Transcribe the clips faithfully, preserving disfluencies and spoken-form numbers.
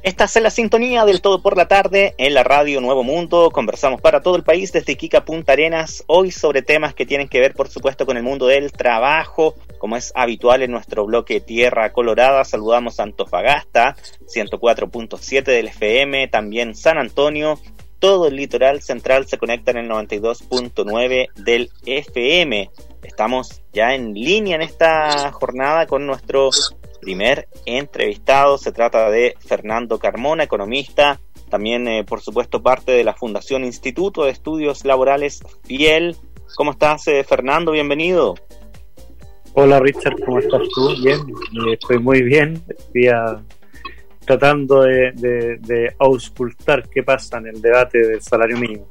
Estás en la sintonía del Todo por la Tarde en la radio Nuevo Mundo. Conversamos para todo el país desde Iquique a Punta Arenas, hoy sobre temas que tienen que ver, por supuesto, con el mundo del trabajo, como es habitual en nuestro bloque Tierra Colorada. Saludamos a Antofagasta, ciento cuatro punto siete del F M, también San Antonio. Todo el litoral central se conecta en el noventa y dos punto nueve del F M. Estamos ya en línea en esta jornada con nuestro primer entrevistado. Se trata de Fernando Carmona, economista, también eh, por supuesto parte de la Fundación Instituto de Estudios Laborales FIEL. ¿Cómo estás, eh, Fernando? Bienvenido. Hola Richard, ¿cómo estás tú? Bien, estoy muy bien. Estoy a, tratando de, de, de auscultar qué pasa en el debate del salario mínimo.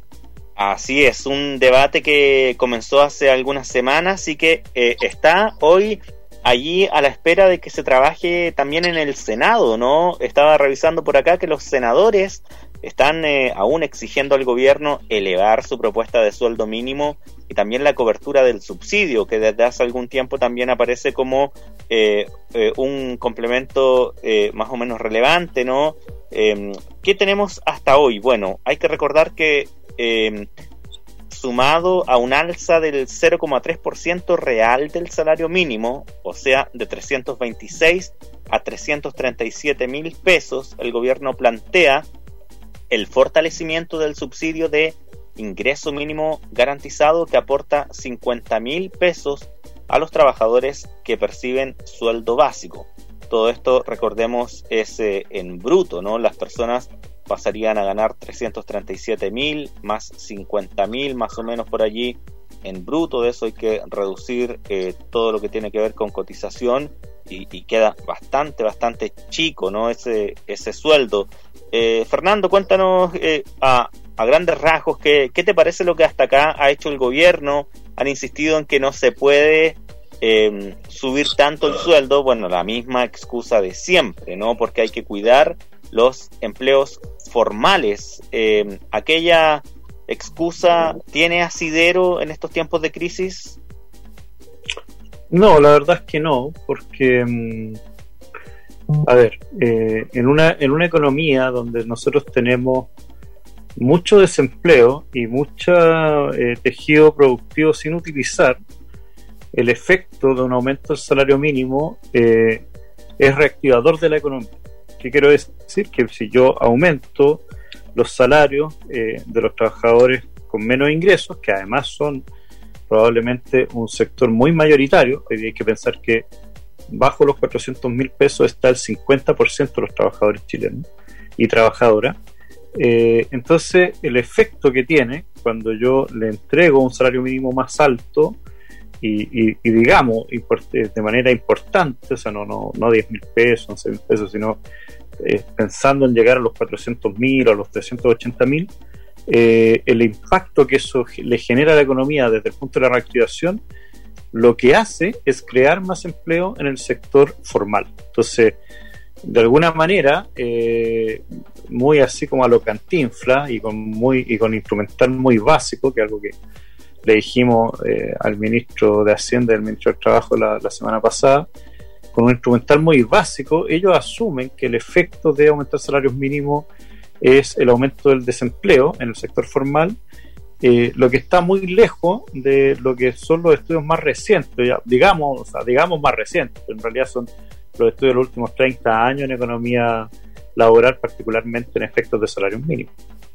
Así es, un debate que comenzó hace algunas semanas y que eh, está hoy allí a la espera de que se trabaje también en el Senado, ¿no? Estaba revisando por acá que los senadores están eh, aún exigiendo al gobierno elevar su propuesta de sueldo mínimo y también la cobertura del subsidio, que desde hace algún tiempo también aparece como eh, eh, un complemento eh, más o menos relevante, ¿no? Eh, ¿Qué tenemos hasta hoy? Bueno, hay que recordar que eh, sumado a un alza del cero coma tres por ciento real del salario mínimo, o sea, de trescientos veintiséis a trescientos treinta y siete mil pesos, el gobierno plantea el fortalecimiento del subsidio de ingreso mínimo garantizado que aporta cincuenta mil pesos a los trabajadores que perciben sueldo básico. Todo esto, recordemos, es eh, en bruto, ¿no? Las personas pasarían a ganar trescientos treinta y siete mil más cincuenta mil más o menos por allí en bruto. De eso hay que reducir eh, todo lo que tiene que ver con cotización y, y queda bastante, bastante chico, ¿no? Ese, ese sueldo. Eh, Fernando, cuéntanos eh, a, a grandes rasgos ¿qué, qué te parece lo que hasta acá ha hecho el gobierno. Han insistido en que no se puede eh, subir tanto el sueldo. Bueno, la misma excusa de siempre, ¿no? Porque hay que cuidar los empleos formales. Eh, ¿Aquella excusa tiene asidero en estos tiempos de crisis? No, la verdad es que no, porque, a ver, eh, en una en una economía donde nosotros tenemos mucho desempleo y mucho eh, tejido productivo sin utilizar, el efecto de un aumento del salario mínimo eh, es reactivador de la economía. ¿Qué quiero decir? Que si yo aumento los salarios eh, de los trabajadores con menos ingresos, que además son probablemente un sector muy mayoritario, hay que pensar que bajo los cuatrocientos mil pesos está el cincuenta por ciento de los trabajadores chilenos y trabajadoras, eh, entonces el efecto que tiene cuando yo le entrego un salario mínimo más alto y, y, y digamos de manera importante, o sea, no, no, no diez mil pesos, once mil pesos, sino eh, pensando en llegar a los cuatrocientos mil o a los trescientos ochenta mil, eh, el impacto que eso le genera a la economía desde el punto de la reactivación, lo que hace es crear más empleo en el sector formal. Entonces, de alguna manera, eh, muy así como a lo Cantinflas y con, muy, y con instrumental muy básico, que es algo que le dijimos eh, al ministro de Hacienda y al ministro del Trabajo la, la semana pasada, con un instrumental muy básico, ellos asumen que el efecto de aumentar salarios mínimos es el aumento del desempleo en el sector formal, eh, lo que está muy lejos de lo que son los estudios más recientes, ya, digamos, o sea, digamos más recientes, pero en realidad son los estudios de los últimos treinta años en economía laboral, particularmente en efectos de salarios mínimos.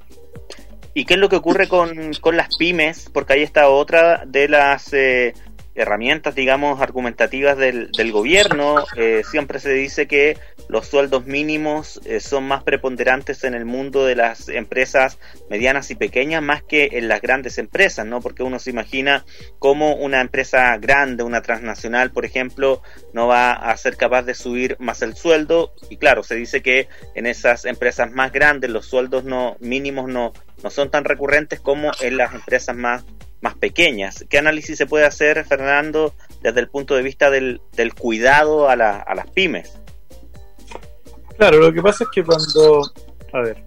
¿Y qué es lo que ocurre con, con las pymes? Porque ahí está otra de las eh, herramientas, digamos, argumentativas del, del gobierno. Eh, siempre se dice que los sueldos mínimos eh, son más preponderantes en el mundo de las empresas medianas y pequeñas más que en las grandes empresas, ¿no? Porque uno se imagina cómo una empresa grande, una transnacional, por ejemplo, no va a ser capaz de subir más el sueldo. Y claro, se dice que en esas empresas más grandes los sueldos no mínimos no, no son tan recurrentes como en las empresas más más pequeñas. ¿Qué análisis se puede hacer, Fernando, desde el punto de vista del, del cuidado a, la, a las pymes? Claro, lo que pasa es que cuando, a ver,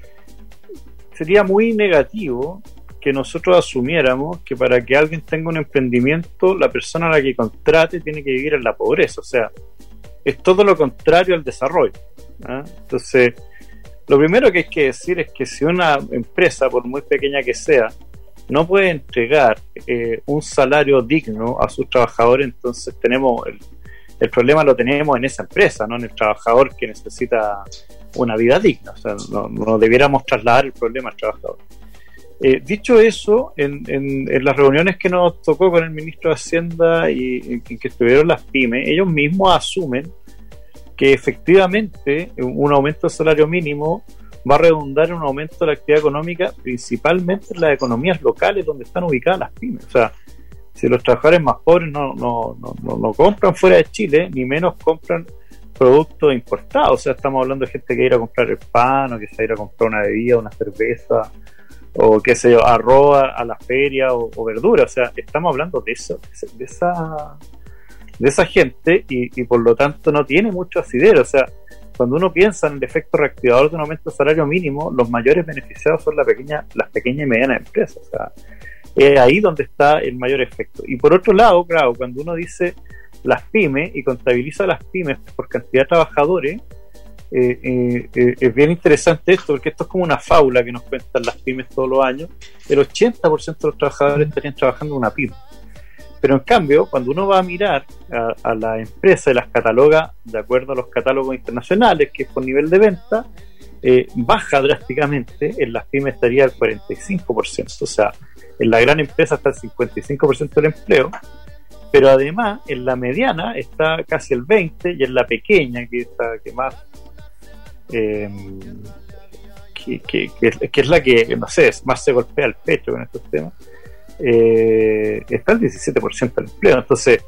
sería muy negativo que nosotros asumiéramos que para que alguien tenga un emprendimiento, la persona a la que contrate tiene que vivir en la pobreza. O sea, es todo lo contrario al desarrollo, ¿ah? Entonces, lo primero que hay que decir es que si una empresa, por muy pequeña que sea, no puede entregar eh, un salario digno a sus trabajadores, entonces tenemos el, el problema lo tenemos en esa empresa, no en el trabajador que necesita una vida digna. O sea, no, no debiéramos trasladar el problema al trabajador. Eh, dicho eso, en, en, en las reuniones que nos tocó con el ministro de Hacienda y en que estuvieron las pymes, ellos mismos asumen que efectivamente un aumento del salario mínimo va a redundar en un aumento de la actividad económica, principalmente en las economías locales donde están ubicadas las pymes. O sea, si los trabajadores más pobres no, no, no, no, no compran fuera de Chile, ni menos compran productos importados. O sea, estamos hablando de gente que va a ir a comprar el pan, o que se va a ir a comprar una bebida, una cerveza, o qué sé yo, arroz a la feria, o, o verdura. O sea, estamos hablando de eso, de esa, de esa gente, y, y por lo tanto no tiene mucho asidero. O sea, cuando uno piensa en el efecto reactivador de un aumento del salario mínimo, los mayores beneficiados son la pequeña, las pequeñas y medianas empresas. O sea, es ahí donde está el mayor efecto. Y por otro lado, claro, cuando uno dice las pymes y contabiliza las pymes por cantidad de trabajadores, eh, eh, eh, es bien interesante esto, porque esto es como una fábula que nos cuentan las pymes todos los años. El ochenta por ciento de los trabajadores estarían trabajando en una pyme. Pero en cambio, cuando uno va a mirar a, a la empresa y las cataloga de acuerdo a los catálogos internacionales, que es por nivel de venta, eh, baja drásticamente. En las pymes estaría el cuarenta y cinco por ciento. O sea, en la gran empresa está el cincuenta y cinco por ciento del empleo, pero además en la mediana está casi el veinte por ciento, y en la pequeña, que está que más eh, que, que, que, que es la que, no sé, más se golpea el pecho con estos temas, eh, está el diecisiete por ciento del empleo. Entonces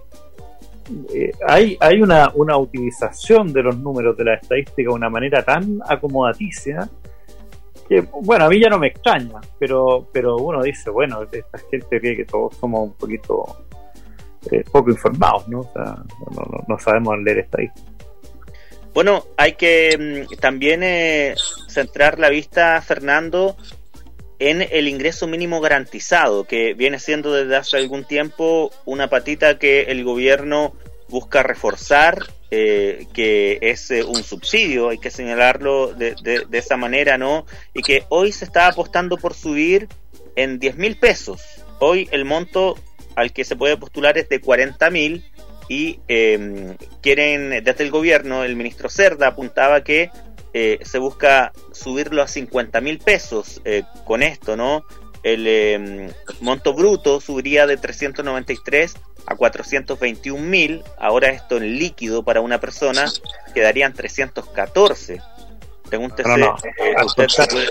eh, hay, hay una, una utilización de los números de la estadística de una manera tan acomodaticia que, bueno, a mí ya no me extraña, pero pero uno dice, bueno, esta gente cree que todos somos un poquito eh, poco informados, ¿no? O sea, no, no, no sabemos leer estadística. Bueno, hay que mm, también eh, centrar la vista, Fernando, en el ingreso mínimo garantizado, que viene siendo desde hace algún tiempo una patita que el gobierno busca reforzar, eh, que es eh, un subsidio, hay que señalarlo de, de, de esa manera, ¿no? Y que hoy se está apostando por subir en diez mil pesos. Hoy el monto al que se puede postular es de cuarenta mil, y eh, quieren, desde el gobierno, el ministro Cerda apuntaba que eh, se busca subirlo a cincuenta mil pesos eh, con esto, ¿no? El eh, monto bruto subiría de trescientos noventa y tres a cuatrocientos veintiún mil. Ahora esto en líquido para una persona quedarían trescientos catorce. Pregúntese, no, no, no. Eh, usted si puede,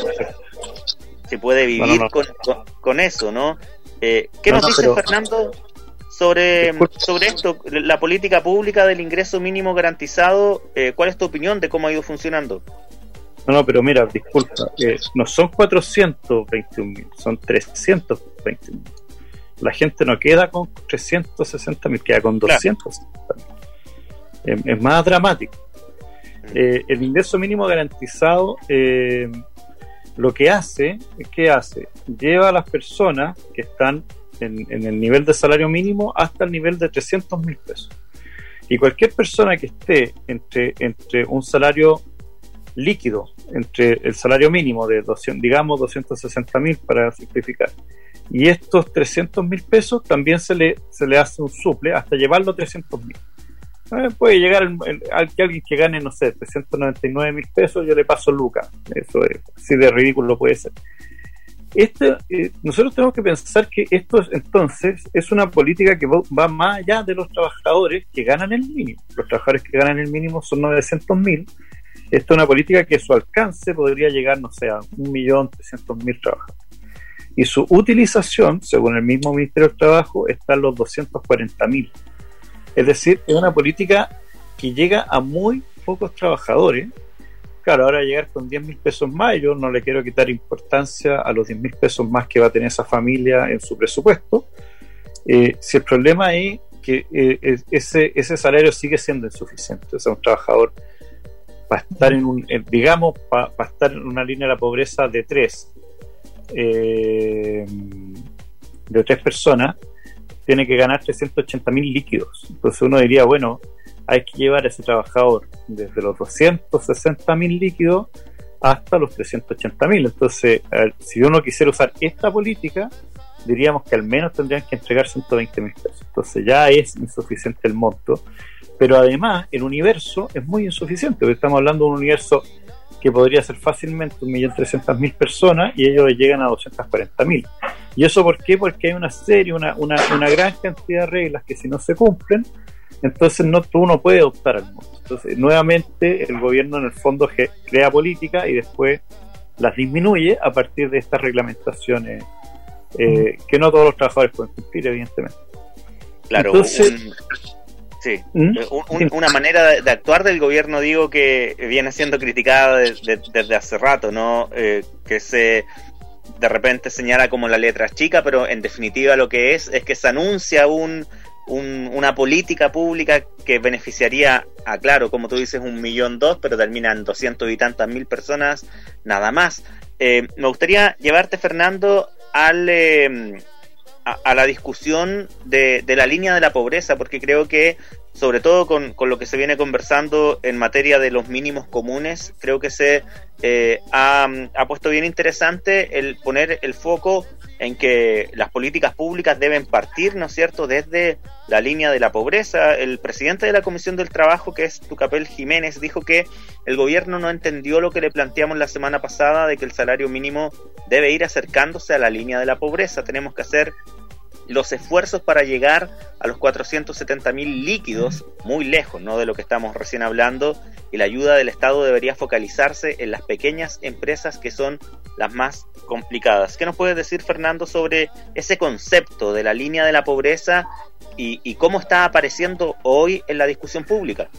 si puede vivir no, no, no. Con, con, con eso, ¿no? Eh, ¿Qué no, nos no, dice pero... Fernando sobre, sobre esto, la política pública del ingreso mínimo garantizado? Eh, ¿Cuál es tu opinión de cómo ha ido funcionando? No, no, pero mira, disculpa, eh, no son cuatrocientos veintiún mil, son trescientos veintiún mil. La gente no queda con trescientos sesenta mil, queda con doscientos sesenta mil. Claro. Es, es más dramático. Eh, el ingreso mínimo garantizado eh, lo que hace, ¿qué hace? Lleva a las personas que están en, en el nivel de salario mínimo hasta el nivel de trescientos mil pesos. Y cualquier persona que esté entre, entre un salario líquido, entre el salario mínimo de doscientos, digamos doscientos sesenta mil para simplificar, y estos trescientos mil pesos, también se le, se le hace un suple hasta llevarlo a trescientos mil. Eh, puede llegar el, el, el, alguien que gane, no sé, trescientos noventa y nueve mil pesos, yo le paso lucas. Eso es así de ridículo puede ser. Este, eh, nosotros tenemos que pensar que esto entonces es una política que va más allá de los trabajadores que ganan el mínimo. Los trabajadores que ganan el mínimo son novecientos mil. Esta es una política que su alcance podría llegar, no sé, a un millón trescientos mil trabajadores. Y su utilización, según el mismo Ministerio del Trabajo, está en los doscientos cuarenta mil. Es decir, es una política que llega a muy pocos trabajadores. Claro, ahora llegar con diez mil pesos más, yo no le quiero quitar importancia a los diez mil pesos más que va a tener esa familia en su presupuesto. Eh, si el problema es que eh, ese, ese salario sigue siendo insuficiente, o sea, un trabajador para estar en un, digamos, para, para estar en una línea de la pobreza de tres, eh, de tres personas, tiene que ganar trescientos ochenta mil líquidos. Entonces uno diría, bueno, hay que llevar a ese trabajador desde los doscientos sesenta mil líquidos hasta los trescientos ochenta mil. Entonces, ver, si uno quisiera usar esta política, diríamos que al menos tendrían que entregar ciento veinte mil pesos. Entonces ya es insuficiente el monto, pero además el universo es muy insuficiente, porque estamos hablando de un universo que podría ser fácilmente un millón trescientas mil personas y ellos llegan a doscientos cuarenta mil. ¿Y eso por qué? Porque hay una serie, una, una, una gran cantidad de reglas que si no se cumplen, entonces no, tú no puedes optar al monto. Entonces nuevamente el gobierno en el fondo ge- crea política y después las disminuye a partir de estas reglamentaciones eh, que no todos los trabajadores pueden cumplir, evidentemente. Claro, entonces, un, sí, ¿Mm? un, un, una manera de, de actuar del gobierno, digo, que viene siendo criticada de, de, desde hace rato, ¿no? Eh, que se de repente señala como la letra chica, pero en definitiva lo que es es que se anuncia un, un una política pública que beneficiaría a, claro, como tú dices, un millón dos, pero terminan doscientos y tantas mil personas nada más. Eh, me gustaría llevarte, Fernando, al eh, a, a la discusión de, de la línea de la pobreza, porque creo que sobre todo con, con lo que se viene conversando en materia de los mínimos comunes, creo que se eh, ha, ha puesto bien interesante el poner el foco en que las políticas públicas deben partir, ¿no es cierto?, desde la línea de la pobreza. El presidente de la Comisión del Trabajo, que es Tucapel Jiménez, dijo que el gobierno no entendió lo que le planteamos la semana pasada, de que el salario mínimo debe ir acercándose a la línea de la pobreza. Tenemos que hacer los esfuerzos para llegar a los cuatrocientos setenta mil líquidos, muy lejos, ¿no?, de lo que estamos recién hablando, y la ayuda del Estado debería focalizarse en las pequeñas empresas que son las más complicadas. ¿Qué nos puedes decir, Fernando, sobre ese concepto de la línea de la pobreza y, y cómo está apareciendo hoy en la discusión pública?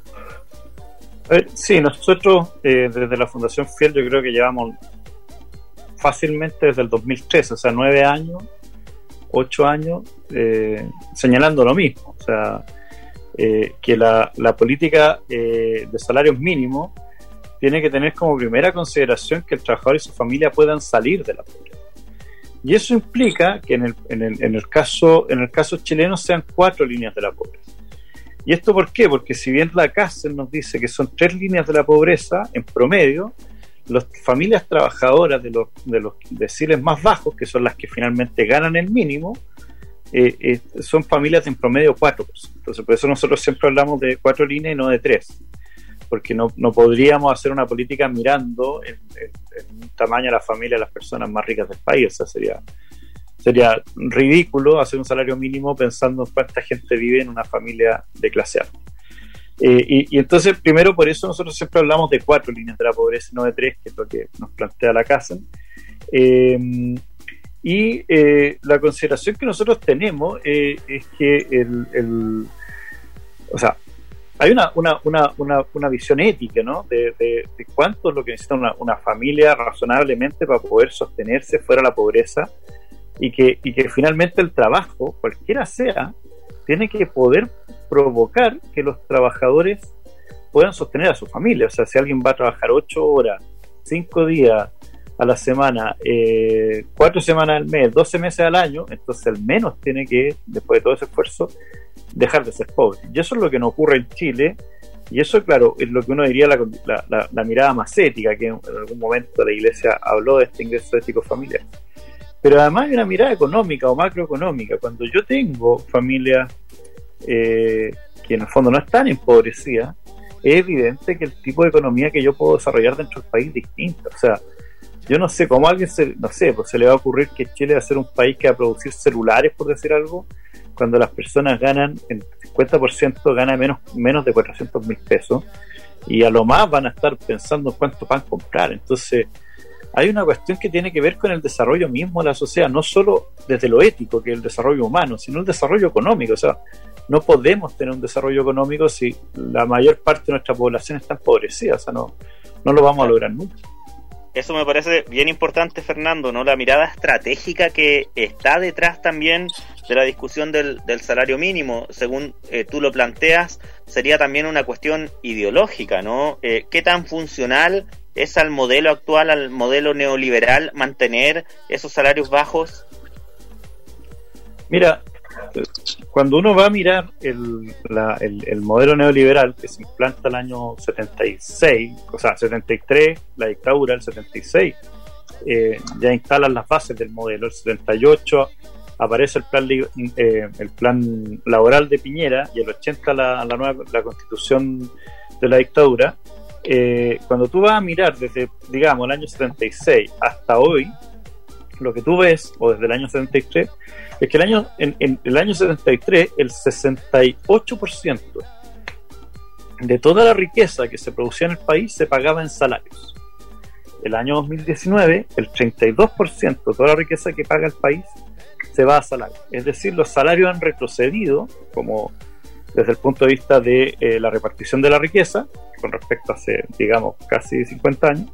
A ver, sí, nosotros eh, desde la Fundación Fiel yo creo que llevamos fácilmente desde el dos mil trece, o sea, nueve años, ocho años, eh, señalando lo mismo, o sea, eh, que la, la política eh, de salarios mínimos tiene que tener como primera consideración que el trabajador y su familia puedan salir de la pobreza. Y eso implica que en el, en el, en el caso, en el caso chileno sean cuatro líneas de la pobreza. ¿Y esto por qué? Porque si bien la Cásel nos dice que son tres líneas de la pobreza en promedio, las familias trabajadoras de los, de los deciles más bajos, que son las que finalmente ganan el mínimo, eh, eh, son familias de en promedio cuatro por ciento. Entonces, por eso nosotros siempre hablamos de cuatro líneas y no de tres, porque no, no podríamos hacer una política mirando en, en, en un tamaño a la familia de las personas más ricas del país. O sea, sería, sería ridículo hacer un salario mínimo pensando en cuánta gente vive en una familia de clase alta. Eh, y, y entonces, primero, por eso nosotros siempre hablamos de cuatro líneas de la pobreza y no de tres, que es lo que nos plantea la Casa. Eh, y eh, la consideración que nosotros tenemos eh, es que el, el, o sea, hay una, una, una, una, una visión ética, ¿no?, de, de, de cuánto es lo que necesita una, una familia razonablemente para poder sostenerse fuera de la pobreza, y que, y que finalmente el trabajo, cualquiera sea, tiene que poder provocar que los trabajadores puedan sostener a su familia. O sea, si alguien va a trabajar ocho horas, cinco días a la semana, eh, cuatro semanas al mes, doce meses al año, entonces al menos tiene que, después de todo ese esfuerzo, dejar de ser pobre. Y eso es lo que no ocurre en Chile, y eso, claro, es lo que uno diría la, la, la, la mirada más ética, que en algún momento la Iglesia habló de este ingreso ético familiar. Pero además hay una mirada económica o macroeconómica. Cuando yo tengo familias eh, que en el fondo no están empobrecidas, es evidente que el tipo de economía que yo puedo desarrollar dentro del país es distinto. O sea, yo no sé cómo a alguien se, no sé, pues se le va a ocurrir que Chile va a ser un país que va a producir celulares, por decir algo, cuando las personas ganan, el cincuenta por ciento gana menos, menos de cuatrocientos mil pesos, y a lo más van a estar pensando en cuánto van a comprar. Entonces, hay una cuestión que tiene que ver con el desarrollo mismo de la sociedad, no solo desde lo ético, que es el desarrollo humano, sino el desarrollo económico. O sea, no podemos tener un desarrollo económico si la mayor parte de nuestra población está empobrecida. O sea, no, no lo vamos a lograr nunca. Eso me parece bien importante, Fernando, ¿no? La mirada estratégica que está detrás también de la discusión del, del salario mínimo, según eh, tú lo planteas, sería también una cuestión ideológica, ¿no? Eh, ¿Qué tan funcional es al modelo actual, al modelo neoliberal, mantener esos salarios bajos? Mira, cuando uno va a mirar el, la, el, el modelo neoliberal que se implanta el año setenta y seis, o sea, setenta y tres, la dictadura, el setenta y seis, eh, ya instalan las bases del modelo, el setenta y ocho aparece el plan, eh, el plan laboral de Piñera y el ochenta la, la nueva la constitución de la dictadura. Eh, cuando tú vas a mirar desde, digamos, el año setenta y seis hasta hoy, lo que tú ves, o desde el año setenta y tres, es que el año, en, en el año setenta y tres el sesenta y ocho por ciento de toda la riqueza que se producía en el país se pagaba en salarios. El año dos mil diecinueve, el treinta y dos por ciento de toda la riqueza que paga el país se va a salarios. Es decir, los salarios han retrocedido, como desde el punto de vista de eh, la repartición de la riqueza, con respecto a hace, digamos, casi cincuenta años.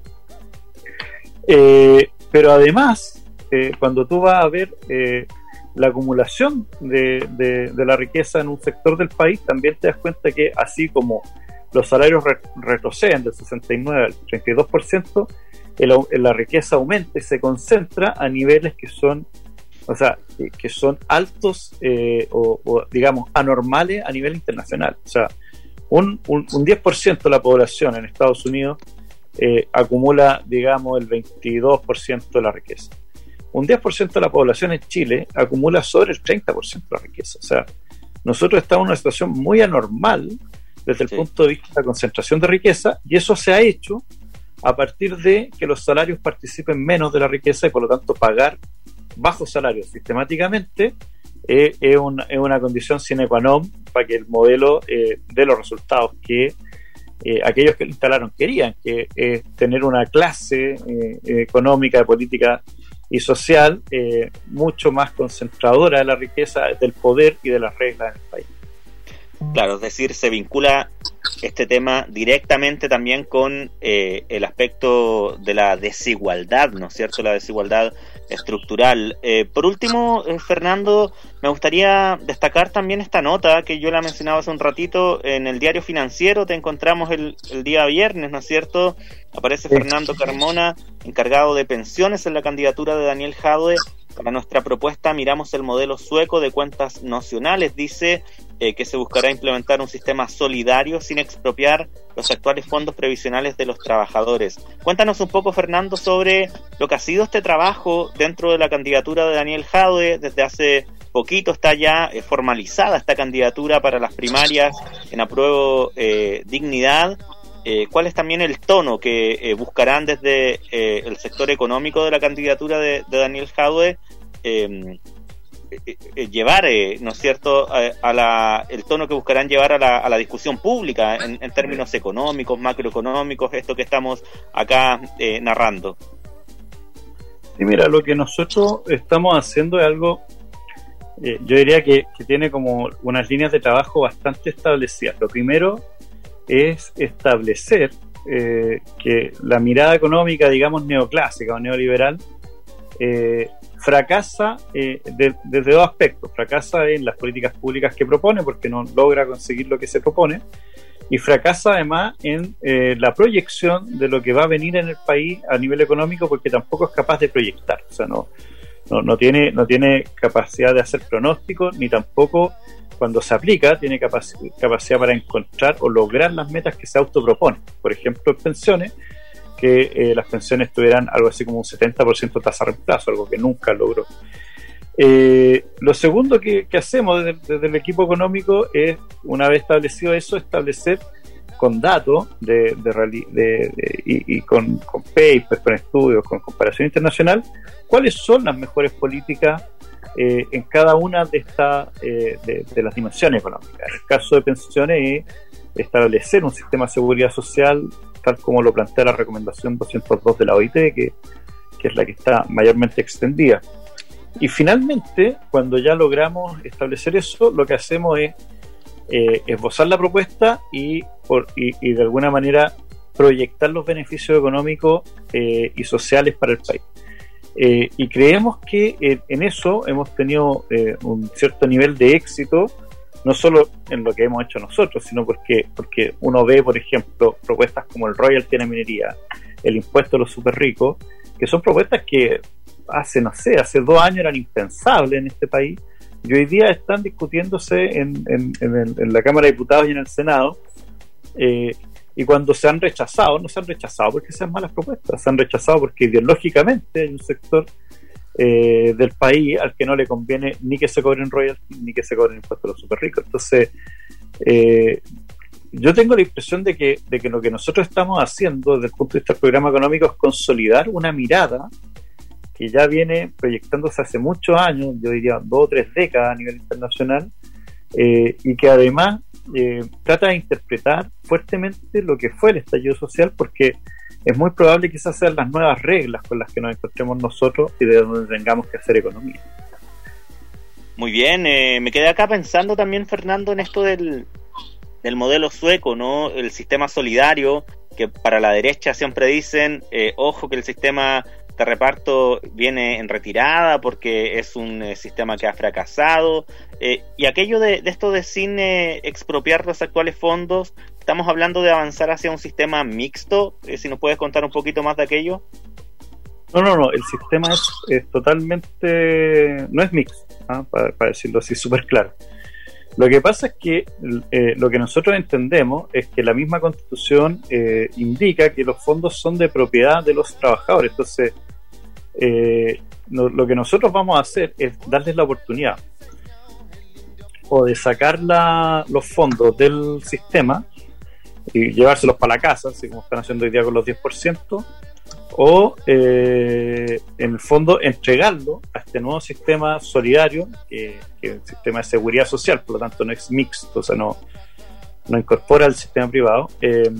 Eh, pero además, eh, cuando tú vas a ver eh, la acumulación de, de, de la riqueza en un sector del país, también te das cuenta que así como los salarios re- retroceden del sesenta y nueve al treinta y dos por ciento, el, el, la riqueza aumenta y se concentra a niveles que son, o sea, que son altos eh, o, o, digamos, anormales a nivel internacional. O sea, un, un, un diez por ciento de la población en Estados Unidos eh, acumula, digamos, el veintidós por ciento de la riqueza. Un diez por ciento de la población en Chile acumula sobre el treinta por ciento de la riqueza. O sea, nosotros estamos en una situación muy anormal desde el sí. punto de vista de la concentración de riqueza, y eso se ha hecho a partir de que los salarios participen menos de la riqueza y por lo tanto pagar bajos salarios sistemáticamente eh, es, una, es una condición sine qua non para que el modelo eh, dé los resultados que eh, aquellos que lo instalaron querían, que es eh, tener una clase eh, económica, política y social eh, mucho más concentradora de la riqueza, del poder y de las reglas en el país. Claro, es decir, se vincula este tema directamente también con eh, el aspecto de la desigualdad, ¿no es cierto? La desigualdad estructural. Eh, por último, eh, Fernando, me gustaría destacar también esta nota que yo la mencionaba hace un ratito en el Diario Financiero. Te encontramos el, el día viernes, ¿no es cierto? Aparece Fernando Carmona, encargado de pensiones en la candidatura de Daniel Jadwe. Para nuestra propuesta miramos el modelo sueco de cuentas nocionales. Dice eh, que se buscará implementar un sistema solidario sin expropiar los actuales fondos previsionales de los trabajadores. Cuéntanos un poco, Fernando, sobre lo que ha sido este trabajo dentro de la candidatura de Daniel Jadwe. Desde hace poquito está ya eh, formalizada esta candidatura para las primarias en Apruebo eh, Dignidad. Eh, ¿Cuál es también el tono que eh, buscarán desde eh, el sector económico de la candidatura de, de Daniel Jadwe eh, eh, eh, llevar, eh, ¿no es cierto?, a, a la, el tono que buscarán llevar a la, a la discusión pública en, en términos económicos, macroeconómicos, esto que estamos acá eh, narrando? Y mira, lo que nosotros estamos haciendo es algo, eh, yo diría que, que tiene como unas líneas de trabajo bastante establecidas. Lo primero es establecer eh, que la mirada económica, digamos, neoclásica o neoliberal, eh, fracasa eh, de, desde dos aspectos. Fracasa en las políticas públicas que propone, porque no logra conseguir lo que se propone, y fracasa además en eh, la proyección de lo que va a venir en el país a nivel económico, porque tampoco es capaz de proyectar. O sea, no, no, no, tiene, no tiene capacidad de hacer pronósticos, ni tampoco, cuando se aplica, tiene capac- capacidad para encontrar o lograr las metas que se autopropone. Por ejemplo, en pensiones, que eh, las pensiones tuvieran algo así como un setenta por ciento de tasa de reemplazo, algo que nunca logró. Eh, lo segundo que, que hacemos desde, desde el equipo económico es, una vez establecido eso, establecer con datos de, de, de, de, y, y con, con papers, con estudios, con comparación internacional, cuáles son las mejores políticas Eh, en cada una de estas eh, de, de las dimensiones económicas. En el caso de pensiones es establecer un sistema de seguridad social tal como lo plantea la recomendación doscientos dos de la O I T, que, que es la que está mayormente extendida. Y finalmente, cuando ya logramos establecer eso, lo que hacemos es eh, esbozar la propuesta y, por, y, y de alguna manera proyectar los beneficios económicos eh, y sociales para el país. Eh, y creemos que eh, en eso hemos tenido eh, un cierto nivel de éxito, no solo en lo que hemos hecho nosotros, sino porque, porque uno ve, por ejemplo, propuestas como el royalty en la minería, el impuesto a los super ricos, que son propuestas que hace, no sé, hace dos años eran impensables en este país, y hoy día están discutiéndose en, en, en, el, en la Cámara de Diputados y en el Senado, eh, y cuando se han rechazado, no se han rechazado porque sean malas propuestas, se han rechazado porque ideológicamente hay un sector eh, del país al que no le conviene ni que se cobren royalties ni que se cobren impuestos a los super ricos. Entonces, eh, yo tengo la impresión de que, de que lo que nosotros estamos haciendo desde el punto de vista del programa económico es consolidar una mirada que ya viene proyectándose hace muchos años, yo diría dos o tres décadas a nivel internacional, eh, y que además eh, trata de interpretar fuertemente lo que fue el estallido social, porque es muy probable que esas sean las nuevas reglas con las que nos encontremos nosotros y de donde tengamos que hacer economía. Muy bien, eh, me quedé acá pensando también, Fernando, en esto del, del modelo sueco, ¿no? El sistema solidario, que para la derecha siempre dicen, eh, ojo que el sistema de reparto viene en retirada porque es un eh, sistema que ha fracasado, eh, y aquello de, de esto de sin eh, expropiar los actuales fondos, estamos hablando de avanzar hacia un sistema mixto. Eh, si nos puedes contar un poquito más de aquello. No, no, no, el sistema es, es totalmente, no es mixto, ¿eh? para, para decirlo así súper claro. Lo que pasa es que eh, lo que nosotros entendemos es que la misma Constitución eh, indica que los fondos son de propiedad de los trabajadores. Entonces, eh, no, lo que nosotros vamos a hacer es darles la oportunidad o de sacar la, los fondos del sistema y llevárselos para la casa, así como están haciendo hoy día con los diez por ciento, o eh, en el fondo entregarlo a este nuevo sistema solidario, que, que es el sistema de seguridad social, por lo tanto no es mixto, o sea, no, no incorpora al sistema privado, eh,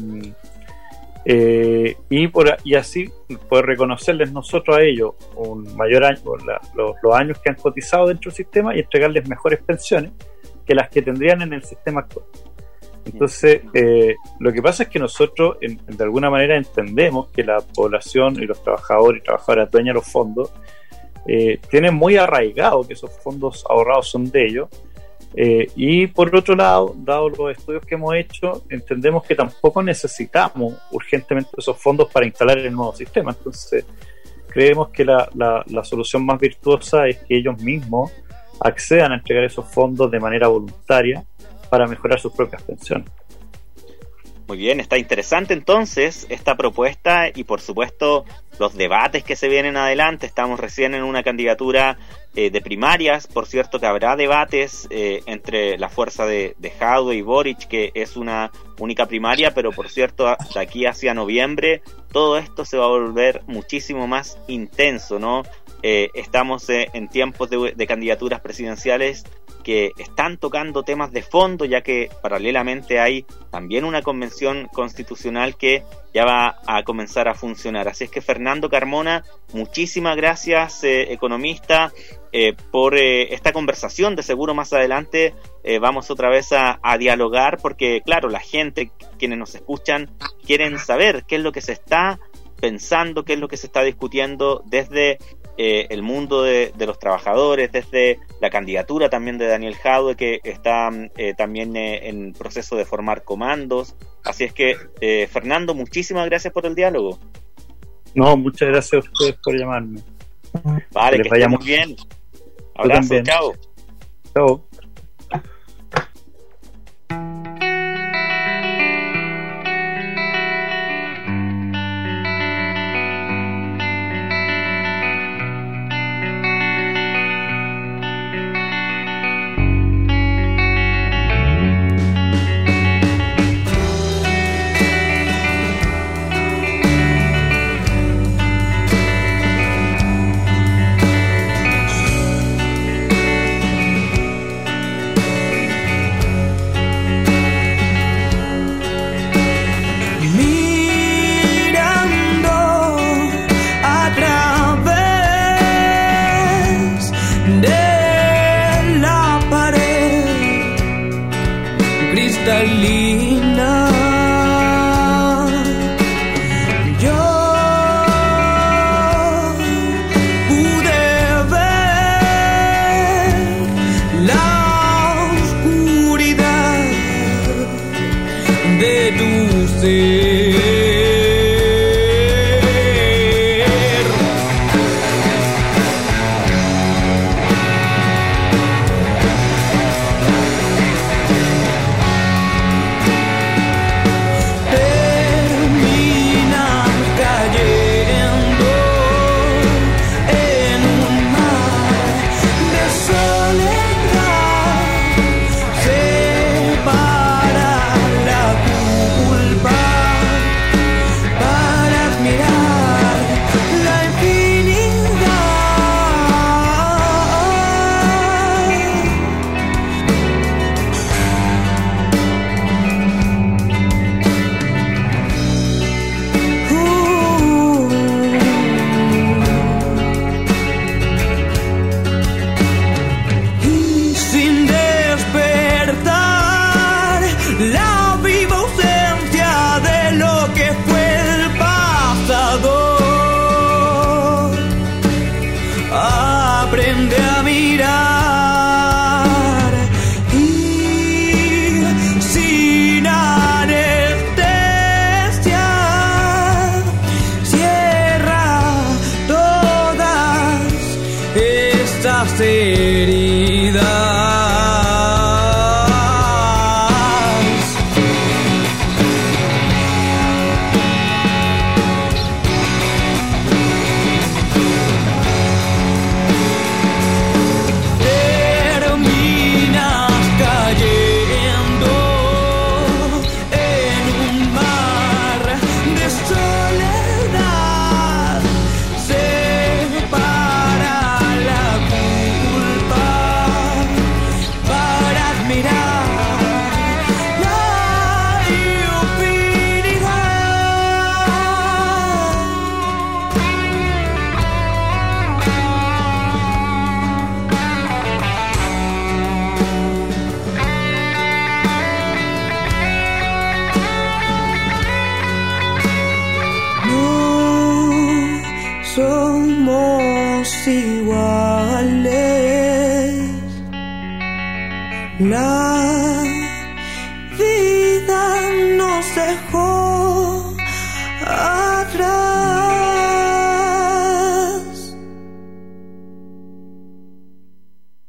eh, y, por, y así poder reconocerles nosotros a ellos un mayor año, la, los, los años que han cotizado dentro del sistema y entregarles mejores pensiones que las que tendrían en el sistema actual. Entonces, eh, lo que pasa es que nosotros, en, de alguna manera, entendemos que la población y los trabajadores y trabajadoras dueñas de los fondos eh, tienen muy arraigado que esos fondos ahorrados son de ellos. Eh, y por otro lado, dado los estudios que hemos hecho, entendemos que tampoco necesitamos urgentemente esos fondos para instalar el nuevo sistema. Entonces, creemos que la, la, la solución más virtuosa es que ellos mismos accedan a entregar esos fondos de manera voluntaria para mejorar sus propias pensiones. Muy bien, está interesante entonces esta propuesta y por supuesto los debates que se vienen adelante. Estamos recién en una candidatura eh, de primarias, por cierto que habrá debates eh, entre la fuerza de, de Jadwe y Boric, que es una única primaria, pero por cierto de aquí hacia noviembre todo esto se va a volver muchísimo más intenso, ¿no? Eh, estamos eh, en tiempos de, de candidaturas presidenciales que están tocando temas de fondo, ya que paralelamente hay también una convención constitucional que ya va a comenzar a funcionar. Así es que Fernando Carmona, muchísimas gracias, eh, economista, eh, por eh, esta conversación. De seguro más adelante eh, vamos otra vez a, a dialogar, porque claro, la gente, quienes nos escuchan, quieren saber qué es lo que se está pensando, qué es lo que se está discutiendo desde Eh, el mundo de, de los trabajadores, desde la candidatura también de Daniel Jadwe, que está eh, también eh, en proceso de formar comandos. Así es que, eh, Fernando, muchísimas gracias por el diálogo. No, muchas gracias a ustedes por llamarme. Vale, que, que estén muy bien. Abrazo, chao. Chao. somos iguales. La vida nos dejó